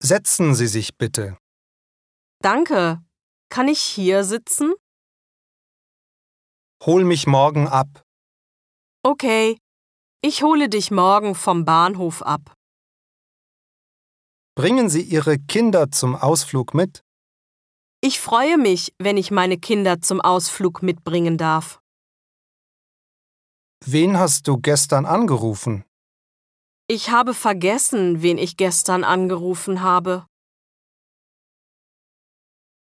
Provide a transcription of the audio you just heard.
Setzen Sie sich bitte. Danke. Kann ich hier sitzen? Hol mich morgen ab. Okay. Ich hole dich morgen vom Bahnhof ab. Bringen Sie Ihre Kinder zum Ausflug mit? Ich freue mich, wenn ich meine Kinder zum Ausflug mitbringen darf. Wen hast du gestern angerufen? Ich habe vergessen, wen ich gestern angerufen habe.